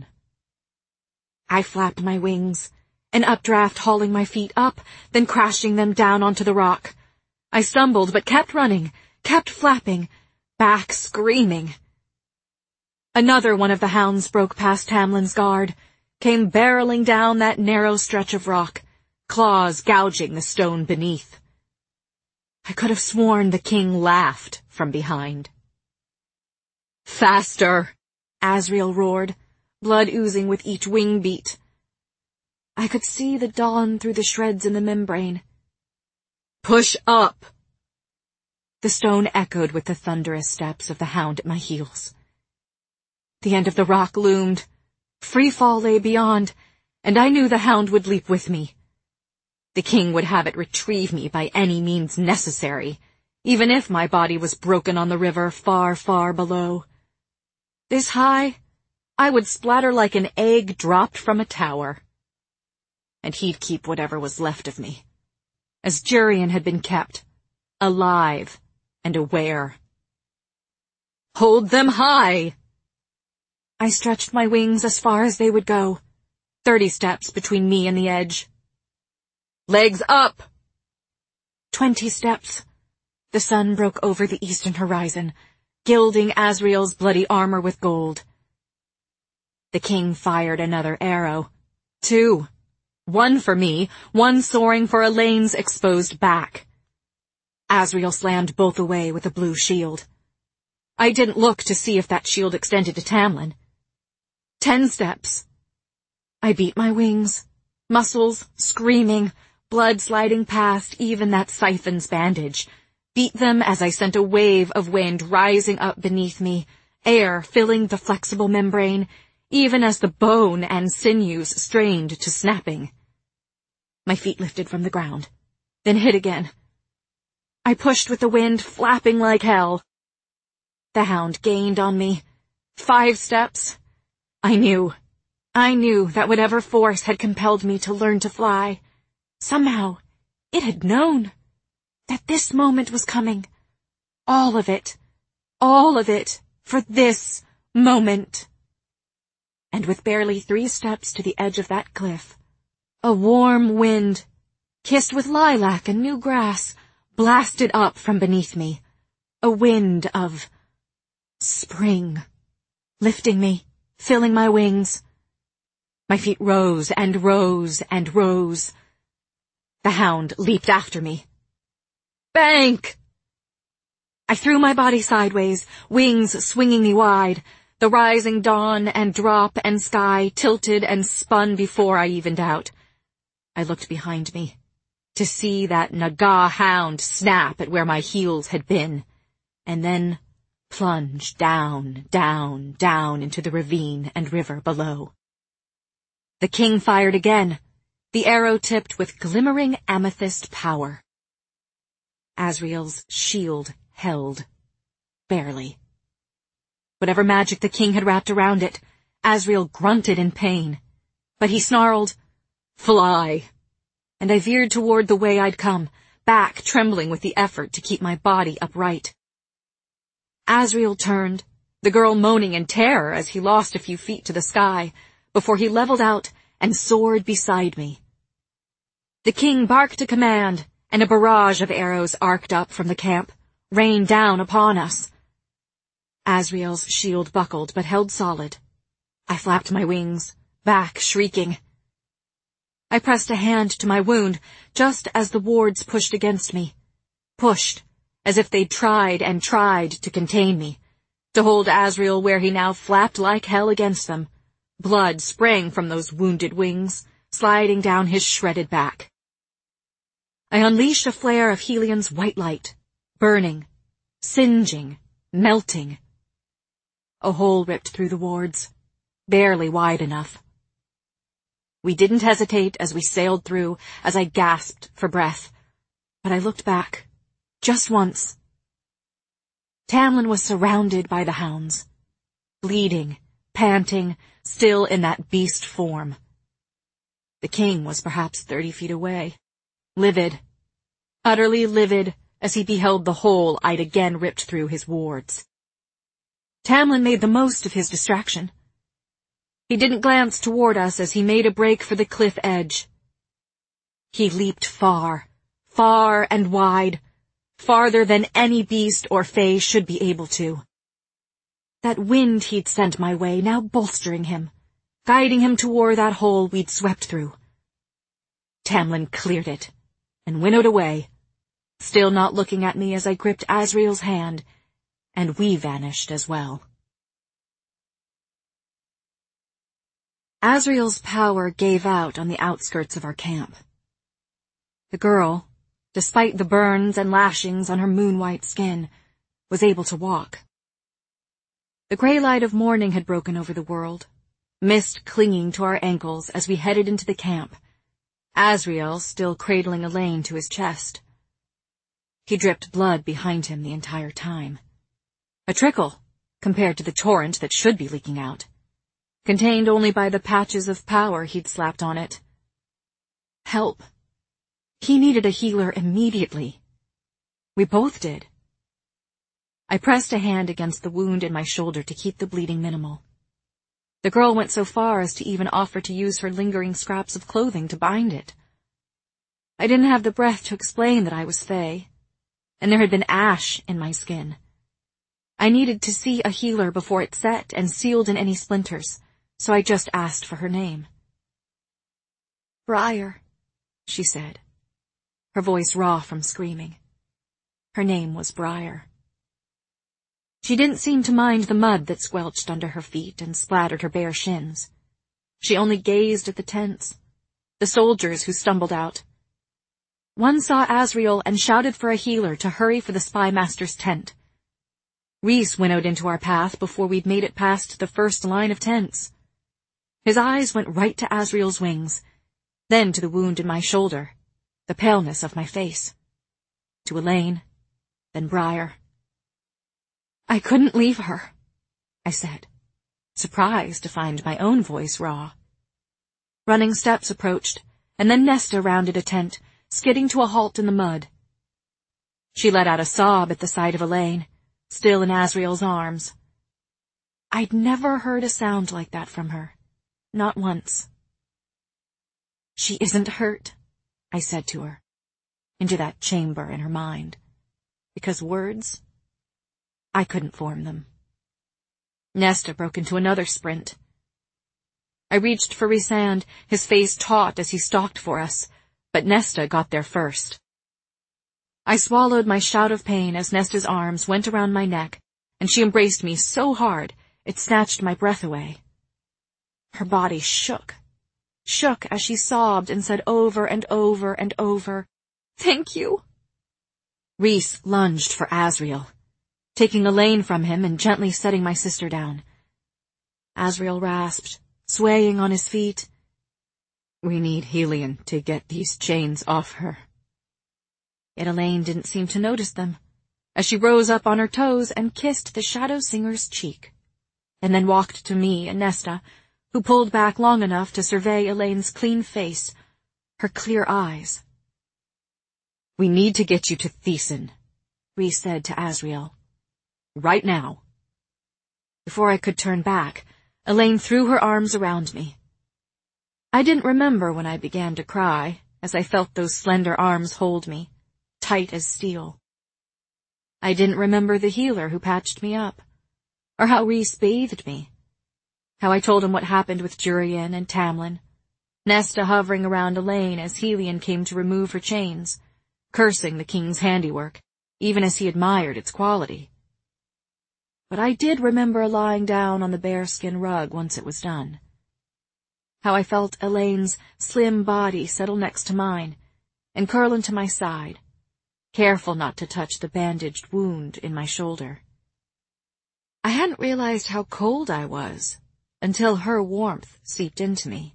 I flapped my wings, an updraft hauling my feet up, then crashing them down onto the rock. I stumbled but kept running, kept flapping, back screaming. Another one of the hounds broke past Tamlin's guard, came barreling down that narrow stretch of rock, claws gouging the stone beneath. I could have sworn the king laughed from behind. "Faster!" Azriel roared, blood oozing with each wing beat. I could see the dawn through the shreds in the membrane. "Push up!" The stone echoed with the thunderous steps of the hound at my heels. The end of the rock loomed. Free fall lay beyond, and I knew the hound would leap with me. The king would have it retrieve me by any means necessary, even if my body was broken on the river far, far below. This high, I would splatter like an egg dropped from a tower. And he'd keep whatever was left of me, as Jurian had been kept, alive and aware. "Hold them high!" I stretched my wings as far as they would go, 30 steps between me and the edge. "Legs up!" 20 steps. The sun broke over the eastern horizon, gilding Azriel's bloody armor with gold. The king fired another arrow. 2. 1 for me, 1 soaring for Elaine's exposed back. Azriel slammed both away with a blue shield. I didn't look to see if that shield extended to Tamlin. 10 steps. I beat my wings, muscles screaming, blood sliding past even that siphon's bandage, beat them as I sent a wave of wind rising up beneath me, air filling the flexible membrane, even as the bone and sinews strained to snapping. My feet lifted from the ground, then hit again. I pushed with the wind flapping like hell. The hound gained on me. 5 steps. I knew that whatever force had compelled me to learn to fly, somehow it had known that this moment was coming. All of it, for this moment. And with barely 3 steps to the edge of that cliff, a warm wind, kissed with lilac and new grass, blasted up from beneath me. A wind of spring, lifting me, filling my wings. My feet rose and rose and rose. The hound leaped after me. Bank! I threw my body sideways, wings swinging me wide. The rising dawn and drop and sky tilted and spun before I evened out. I looked behind me to see that Naga hound snap at where my heels had been, and then plunge down, down, down into the ravine and river below. The king fired again, the arrow tipped with glimmering amethyst power. Asriel's shield held, barely. Whatever magic the king had wrapped around it, Asriel grunted in pain. But he snarled, "Fly!" And I veered toward the way I'd come, back trembling with the effort to keep my body upright. Asriel turned, the girl moaning in terror as he lost a few feet to the sky, before he leveled out and soared beside me. The king barked a command, and a barrage of arrows arced up from the camp, rained down upon us. Asriel's shield buckled but held solid. I flapped my wings, back shrieking. I pressed a hand to my wound just as the wards pushed against me. Pushed, as if they'd tried and tried to contain me, to hold Asriel where he now flapped like hell against them. Blood sprang from those wounded wings, sliding down his shredded back. I unleashed a flare of Helion's white light, burning, singeing, melting. A hole ripped through the wards, barely wide enough. We didn't hesitate as we sailed through, as I gasped for breath, but I looked back, just once. Tamlin was surrounded by the hounds, bleeding, panting, still in that beast form. The king was perhaps 30 feet away, livid, utterly livid, as he beheld the hole I'd again ripped through his wards. Tamlin made the most of his distraction. He didn't glance toward us as he made a break for the cliff edge. He leaped far, far and wide, farther than any beast or fae should be able to. That wind he'd sent my way now bolstering him, guiding him toward that hole we'd swept through. Tamlin cleared it and winnowed away, still not looking at me as I gripped Asriel's hand, and we vanished as well. Asriel's power gave out on the outskirts of our camp. The girl, despite the burns and lashings on her moon-white skin, was able to walk. The gray light of morning had broken over the world, mist clinging to our ankles as we headed into the camp, Asriel still cradling Elaine to his chest. He dripped blood behind him the entire time. A trickle, compared to the torrent that should be leaking out, contained only by the patches of power he'd slapped on it. Help. He needed a healer immediately. We both did. I pressed a hand against the wound in my shoulder to keep the bleeding minimal. The girl went so far as to even offer to use her lingering scraps of clothing to bind it. I didn't have the breath to explain that I was fae, and there had been ash in my skin. I needed to see a healer before it set and sealed in any splinters, so I just asked for her name. "Briar," she said, her voice raw from screaming. Her name was Briar. She didn't seem to mind the mud that squelched under her feet and splattered her bare shins. She only gazed at the tents, the soldiers who stumbled out. One saw Asriel and shouted for a healer to hurry for the spy master's tent. Rhys winnowed into our path before we'd made it past the first line of tents. His eyes went right to Asriel's wings, then to the wound in my shoulder, the paleness of my face, to Elaine, then Briar. "I couldn't leave her," I said, surprised to find my own voice raw. Running steps approached, and then Nesta rounded a tent, skidding to a halt in the mud. She let out a sob at the sight of Elaine, still in Asriel's arms. I'd never heard a sound like that from her, not once. "She isn't hurt," I said to her, into that chamber in her mind, because words, I couldn't form them. Nesta broke into another sprint. I reached for Rhysand, his face taut as he stalked for us, but Nesta got there first. I swallowed my shout of pain as Nesta's arms went around my neck, and she embraced me so hard it snatched my breath away. Her body shook as she sobbed and said over and over and over, "Thank you." Rhys lunged for Asriel, taking Elaine from him and gently setting my sister down. Asriel rasped, swaying on his feet, "We need Helion to get these chains off her." Yet Elaine didn't seem to notice them, as she rose up on her toes and kissed the Shadow Singer's cheek, and then walked to me and Nesta, who pulled back long enough to survey Elaine's clean face, her clear eyes. "We need to get you to Thiessen," Rhys said to Asriel. "Right now." Before I could turn back, Elaine threw her arms around me. I didn't remember when I began to cry, as I felt those slender arms hold me, tight as steel. I didn't remember the healer who patched me up, or how Rhys bathed me, how I told him what happened with Jurian and Tamlin, Nesta hovering around Elaine as Helion came to remove her chains, cursing the king's handiwork, even as he admired its quality. But I did remember lying down on the bearskin rug once it was done. How I felt Elaine's slim body settle next to mine and curl into my side, careful not to touch the bandaged wound in my shoulder. I hadn't realized how cold I was until her warmth seeped into me.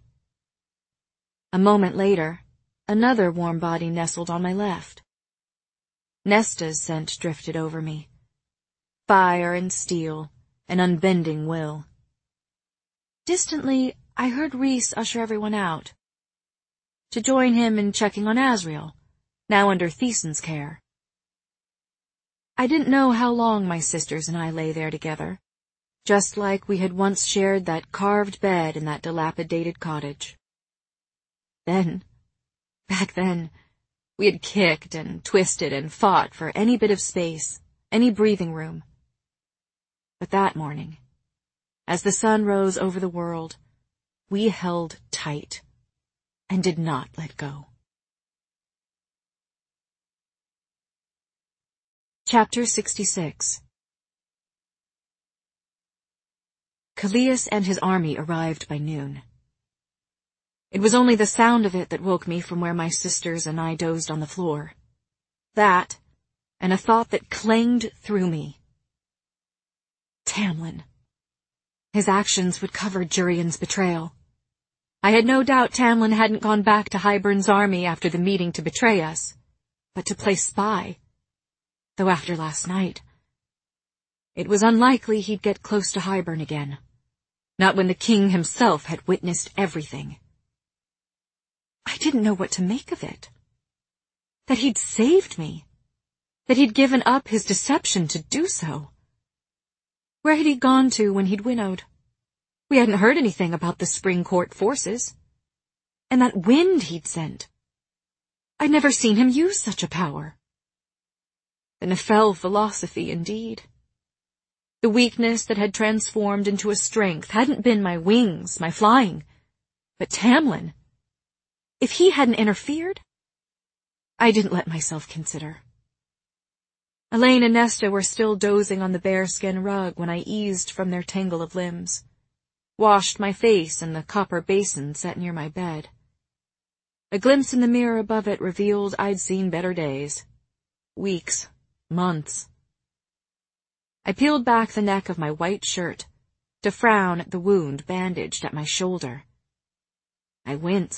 A moment later, another warm body nestled on my left. Nesta's scent drifted over me. Fire and steel, an unbending will. Distantly, I heard Rhys usher everyone out, to join him in checking on Asriel, now under Thiessen's care. I didn't know how long my sisters and I lay there together, just like we had once shared that carved bed in that dilapidated cottage. Back then, we had kicked and twisted and fought for any bit of space, any breathing room. But that morning, as the sun rose over the world, we held tight and did not let go. Chapter 66. Kallias and his army arrived by noon. It was only the sound of it that woke me from where my sisters and I dozed on the floor. That, and a thought that clanged through me. Tamlin. His actions would cover Jurian's betrayal. I had no doubt Tamlin hadn't gone back to Hybern's army after the meeting to betray us, but to play spy. Though after last night, it was unlikely he'd get close to Hybern again, not when the king himself had witnessed everything. I didn't know what to make of it. That he'd saved me. That he'd given up his deception to do so. Where had he gone to when he'd winnowed? We hadn't heard anything about the Spring Court forces. And that wind he'd sent. I'd never seen him use such a power. The Nefel philosophy, indeed. The weakness that had transformed into a strength hadn't been my wings, my flying, but Tamlin. If he hadn't interfered, I didn't let myself consider. Elaine and Nesta were still dozing on the bearskin rug when I eased from their tangle of limbs, washed my face in the copper basin set near my bed. A glimpse in the mirror above it revealed I'd seen better days. Weeks, months. I peeled back the neck of my white shirt to frown at the wound bandaged at my shoulder. I winced.